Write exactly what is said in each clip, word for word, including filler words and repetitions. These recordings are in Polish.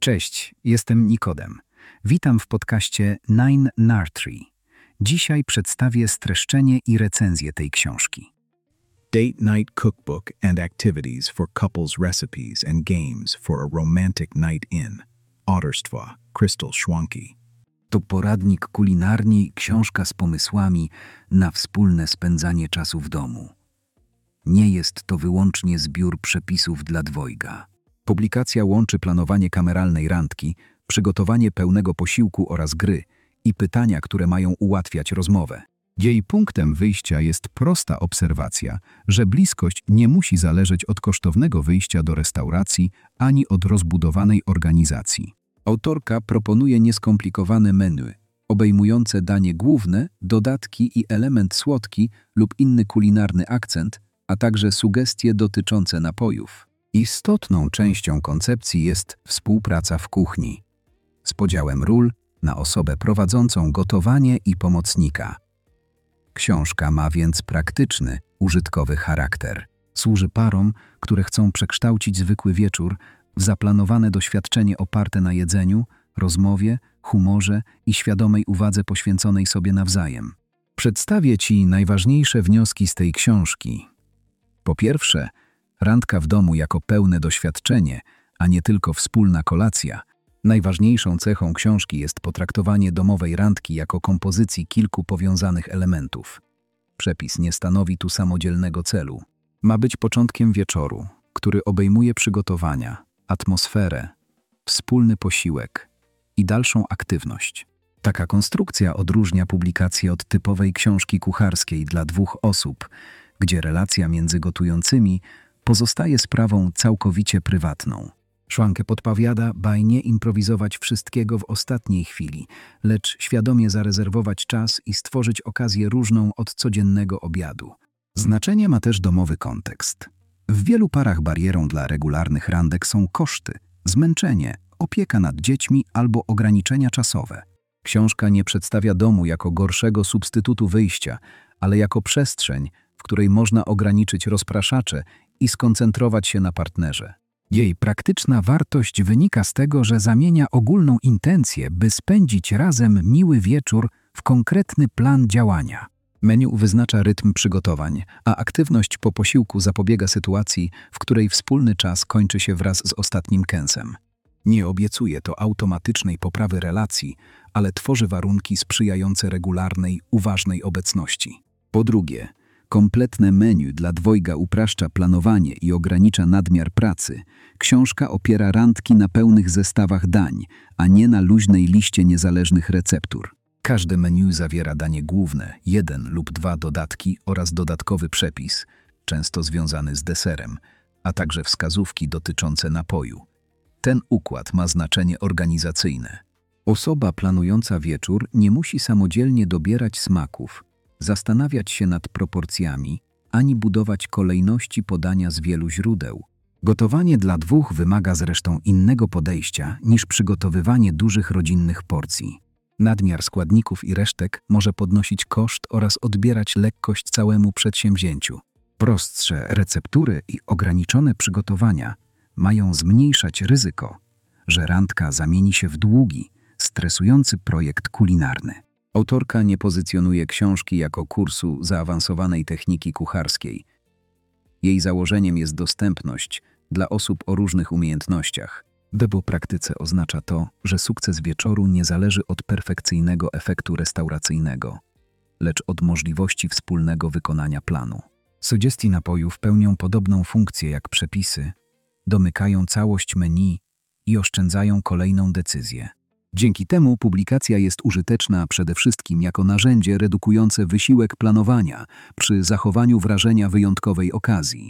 Cześć, jestem Nikodem. Witam w podcaście Nine Nursery. Dzisiaj przedstawię streszczenie i recenzję tej książki. Date Night Cookbook and Activities for Couples Recipes and Games for a Romantic Night In. Autorstwa Crystal Schwanke. To poradnik kulinarny i książka z pomysłami na wspólne spędzanie czasu w domu. Nie jest to wyłącznie zbiór przepisów dla dwojga. Publikacja łączy planowanie kameralnej randki, przygotowanie pełnego posiłku oraz gry i pytania, które mają ułatwiać rozmowę. Jej punktem wyjścia jest prosta obserwacja, że bliskość nie musi zależeć od kosztownego wyjścia do restauracji ani od rozbudowanej organizacji. Autorka proponuje nieskomplikowane menu, obejmujące danie główne, dodatki i element słodki lub inny kulinarny akcent, a także sugestie dotyczące napojów. Istotną częścią koncepcji jest współpraca w kuchni, z podziałem ról na osobę prowadzącą gotowanie i pomocnika. Książka ma więc praktyczny, użytkowy charakter. Służy parom, które chcą przekształcić zwykły wieczór w zaplanowane doświadczenie oparte na jedzeniu, rozmowie, humorze i świadomej uwadze poświęconej sobie nawzajem. Przedstawię Ci najważniejsze wnioski z tej książki. Po pierwsze, randka w domu jako pełne doświadczenie, a nie tylko wspólna kolacja. Najważniejszą cechą książki jest potraktowanie domowej randki jako kompozycji kilku powiązanych elementów. Przepis nie stanowi tu samodzielnego celu. Ma być początkiem wieczoru, który obejmuje przygotowania, atmosferę, wspólny posiłek i dalszą aktywność. Taka konstrukcja odróżnia publikację od typowej książki kucharskiej dla dwóch osób, gdzie relacja między gotującymi pozostaje sprawą całkowicie prywatną. Schwanke podpowiada, by nie improwizować wszystkiego w ostatniej chwili, lecz świadomie zarezerwować czas i stworzyć okazję różną od codziennego obiadu. Znaczenie ma też domowy kontekst. W wielu parach barierą dla regularnych randek są koszty, zmęczenie, opieka nad dziećmi albo ograniczenia czasowe. Książka nie przedstawia domu jako gorszego substytutu wyjścia, ale jako przestrzeń, w której można ograniczyć rozpraszacze i skoncentrować się na partnerze. Jej praktyczna wartość wynika z tego, że zamienia ogólną intencję, by spędzić razem miły wieczór, w konkretny plan działania. Menu wyznacza rytm przygotowań, a aktywność po posiłku zapobiega sytuacji, w której wspólny czas kończy się wraz z ostatnim kęsem. Nie obiecuje to automatycznej poprawy relacji, ale tworzy warunki sprzyjające regularnej, uważnej obecności. Po drugie, kompletne menu dla dwojga upraszcza planowanie i ogranicza nadmiar pracy. Książka opiera randki na pełnych zestawach dań, a nie na luźnej liście niezależnych receptur. Każde menu zawiera danie główne, jeden lub dwa dodatki oraz dodatkowy przepis, często związany z deserem, a także wskazówki dotyczące napoju. Ten układ ma znaczenie organizacyjne. Osoba planująca wieczór nie musi samodzielnie dobierać smaków, zastanawiać się nad proporcjami, ani budować kolejności podania z wielu źródeł. Gotowanie dla dwóch wymaga zresztą innego podejścia niż przygotowywanie dużych rodzinnych porcji. Nadmiar składników i resztek może podnosić koszt oraz odbierać lekkość całemu przedsięwzięciu. Prostsze receptury i ograniczone przygotowania mają zmniejszać ryzyko, że randka zamieni się w długi, stresujący projekt kulinarny. Autorka nie pozycjonuje książki jako kursu zaawansowanej techniki kucharskiej. Jej założeniem jest dostępność dla osób o różnych umiejętnościach. W praktyce oznacza to, że sukces wieczoru nie zależy od perfekcyjnego efektu restauracyjnego, lecz od możliwości wspólnego wykonania planu. Sugestie napojów pełnią podobną funkcję jak przepisy, domykają całość menu i oszczędzają kolejną decyzję. Dzięki temu publikacja jest użyteczna przede wszystkim jako narzędzie redukujące wysiłek planowania przy zachowaniu wrażenia wyjątkowej okazji.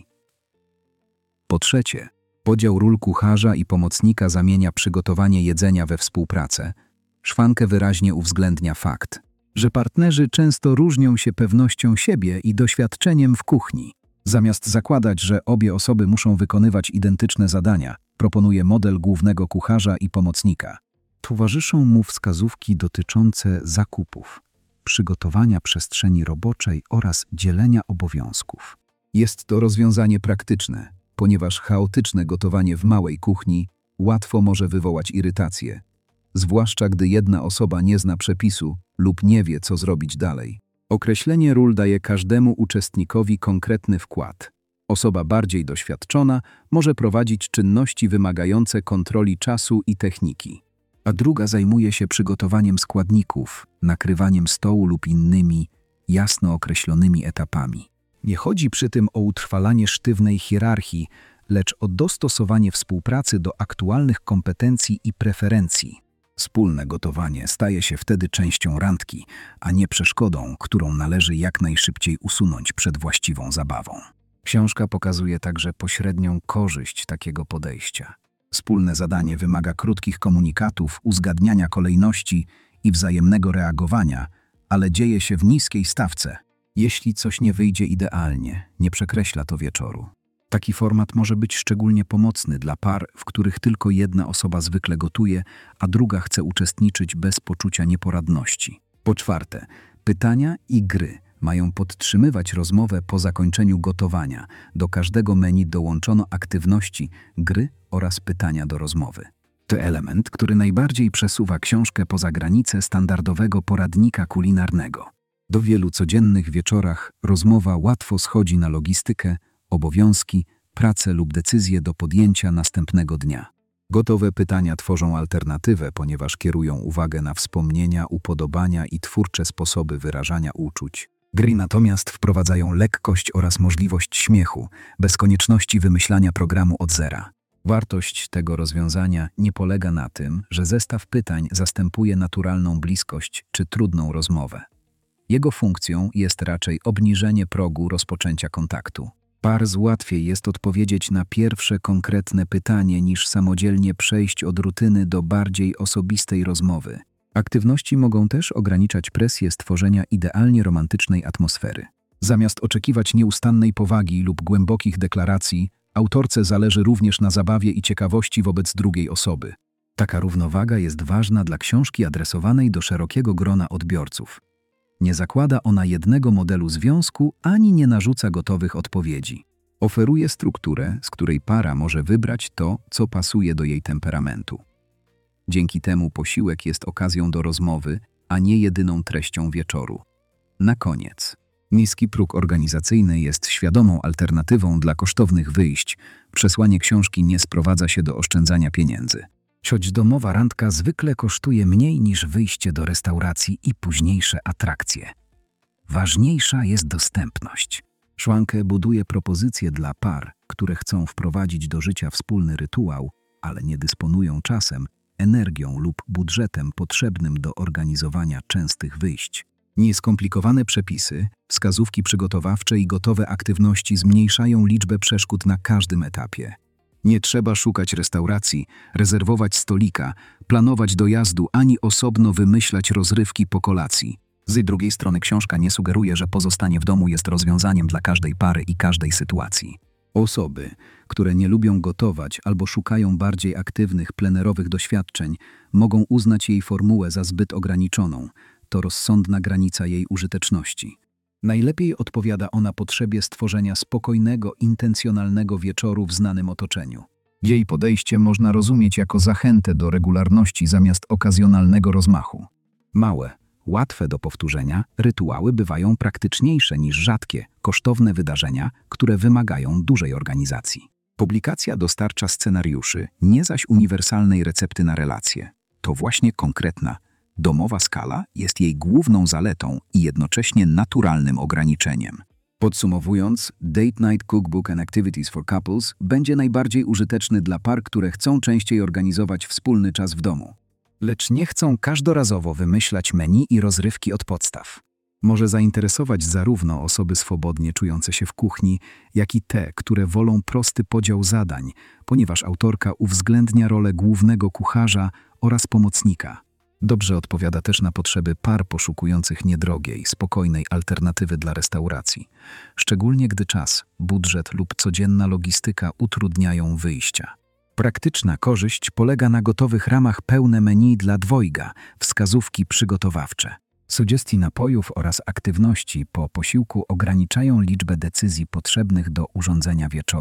Po trzecie, podział ról kucharza i pomocnika zamienia przygotowanie jedzenia we współpracę. Schwanke wyraźnie uwzględnia fakt, że partnerzy często różnią się pewnością siebie i doświadczeniem w kuchni. Zamiast zakładać, że obie osoby muszą wykonywać identyczne zadania, proponuje model głównego kucharza i pomocnika. Towarzyszą mu wskazówki dotyczące zakupów, przygotowania przestrzeni roboczej oraz dzielenia obowiązków. Jest to rozwiązanie praktyczne, ponieważ chaotyczne gotowanie w małej kuchni łatwo może wywołać irytację, zwłaszcza gdy jedna osoba nie zna przepisu lub nie wie, co zrobić dalej. Określenie ról daje każdemu uczestnikowi konkretny wkład. Osoba bardziej doświadczona może prowadzić czynności wymagające kontroli czasu i techniki, a druga zajmuje się przygotowaniem składników, nakrywaniem stołu lub innymi, jasno określonymi etapami. Nie chodzi przy tym o utrwalanie sztywnej hierarchii, lecz o dostosowanie współpracy do aktualnych kompetencji i preferencji. Wspólne gotowanie staje się wtedy częścią randki, a nie przeszkodą, którą należy jak najszybciej usunąć przed właściwą zabawą. Książka pokazuje także pośrednią korzyść takiego podejścia. Wspólne zadanie wymaga krótkich komunikatów, uzgadniania kolejności i wzajemnego reagowania, ale dzieje się w niskiej stawce. Jeśli coś nie wyjdzie idealnie, nie przekreśla to wieczoru. Taki format może być szczególnie pomocny dla par, w których tylko jedna osoba zwykle gotuje, a druga chce uczestniczyć bez poczucia nieporadności. Po czwarte, pytania i gry mają podtrzymywać rozmowę po zakończeniu gotowania. Do każdego menu dołączono aktywności, gry oraz pytania do rozmowy. To element, który najbardziej przesuwa książkę poza granice standardowego poradnika kulinarnego. Do wielu codziennych wieczorach rozmowa łatwo schodzi na logistykę, obowiązki, pracę lub decyzje do podjęcia następnego dnia. Gotowe pytania tworzą alternatywę, ponieważ kierują uwagę na wspomnienia, upodobania i twórcze sposoby wyrażania uczuć. Gry natomiast wprowadzają lekkość oraz możliwość śmiechu, bez konieczności wymyślania programu od zera. Wartość tego rozwiązania nie polega na tym, że zestaw pytań zastępuje naturalną bliskość czy trudną rozmowę. Jego funkcją jest raczej obniżenie progu rozpoczęcia kontaktu. Bardzo łatwiej jest odpowiedzieć na pierwsze konkretne pytanie niż samodzielnie przejść od rutyny do bardziej osobistej rozmowy. Aktywności mogą też ograniczać presję stworzenia idealnie romantycznej atmosfery. Zamiast oczekiwać nieustannej powagi lub głębokich deklaracji, autorce zależy również na zabawie i ciekawości wobec drugiej osoby. Taka równowaga jest ważna dla książki adresowanej do szerokiego grona odbiorców. Nie zakłada ona jednego modelu związku, ani nie narzuca gotowych odpowiedzi. Oferuje strukturę, z której para może wybrać to, co pasuje do jej temperamentu. Dzięki temu posiłek jest okazją do rozmowy, a nie jedyną treścią wieczoru. Na koniec. Niski próg organizacyjny jest świadomą alternatywą dla kosztownych wyjść. Przesłanie książki nie sprowadza się do oszczędzania pieniędzy. Choć domowa randka zwykle kosztuje mniej niż wyjście do restauracji i późniejsze atrakcje. Ważniejsza jest dostępność. Schwanke buduje propozycje dla par, które chcą wprowadzić do życia wspólny rytuał, ale nie dysponują czasem, energią lub budżetem potrzebnym do organizowania częstych wyjść. Nieskomplikowane przepisy, wskazówki przygotowawcze i gotowe aktywności zmniejszają liczbę przeszkód na każdym etapie. Nie trzeba szukać restauracji, rezerwować stolika, planować dojazdu ani osobno wymyślać rozrywki po kolacji. Z drugiej strony książka nie sugeruje, że pozostanie w domu jest rozwiązaniem dla każdej pary i każdej sytuacji. Osoby, które nie lubią gotować albo szukają bardziej aktywnych, plenerowych doświadczeń, mogą uznać jej formułę za zbyt ograniczoną. To rozsądna granica jej użyteczności. Najlepiej odpowiada ona potrzebie stworzenia spokojnego, intencjonalnego wieczoru w znanym otoczeniu. Jej podejście można rozumieć jako zachętę do regularności zamiast okazjonalnego rozmachu. Małe, łatwe do powtórzenia, rytuały bywają praktyczniejsze niż rzadkie, kosztowne wydarzenia, które wymagają dużej organizacji. Publikacja dostarcza scenariuszy, nie zaś uniwersalnej recepty na relacje. To właśnie konkretna, domowa skala jest jej główną zaletą i jednocześnie naturalnym ograniczeniem. Podsumowując, Date Night Cookbook and Activities for Couples będzie najbardziej użyteczny dla par, które chcą częściej organizować wspólny czas w domu, lecz nie chcą każdorazowo wymyślać menu i rozrywki od podstaw. Może zainteresować zarówno osoby swobodnie czujące się w kuchni, jak i te, które wolą prosty podział zadań, ponieważ autorka uwzględnia rolę głównego kucharza oraz pomocnika. Dobrze odpowiada też na potrzeby par poszukujących niedrogiej, spokojnej alternatywy dla restauracji, szczególnie gdy czas, budżet lub codzienna logistyka utrudniają wyjścia. Praktyczna korzyść polega na gotowych ramach pełne menu dla dwojga, wskazówki przygotowawcze. Sugestie napojów oraz aktywności po posiłku ograniczają liczbę decyzji potrzebnych do urządzenia wieczoru.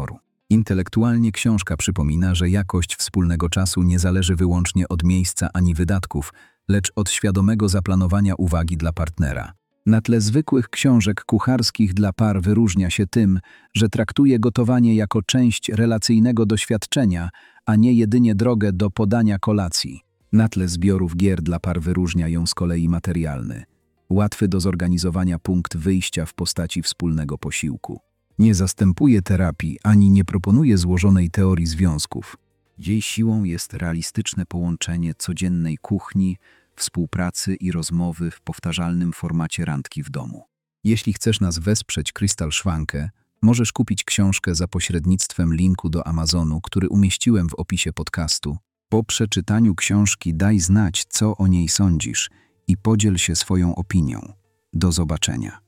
Intelektualnie książka przypomina, że jakość wspólnego czasu nie zależy wyłącznie od miejsca ani wydatków, lecz od świadomego zaplanowania uwagi dla partnera. Na tle zwykłych książek kucharskich dla par wyróżnia się tym, że traktuje gotowanie jako część relacyjnego doświadczenia, a nie jedynie drogę do podania kolacji. Na tle zbiorów gier dla par wyróżnia ją z kolei materialny. Łatwy do zorganizowania punkt wyjścia w postaci wspólnego posiłku. Nie zastępuje terapii ani nie proponuje złożonej teorii związków. Jej siłą jest realistyczne połączenie codziennej kuchni, współpracy i rozmowy w powtarzalnym formacie randki w domu. Jeśli chcesz nas wesprzeć, Crystal Schwanke, możesz kupić książkę za pośrednictwem linku do Amazonu, który umieściłem w opisie podcastu. Po przeczytaniu książki daj znać, co o niej sądzisz i podziel się swoją opinią. Do zobaczenia.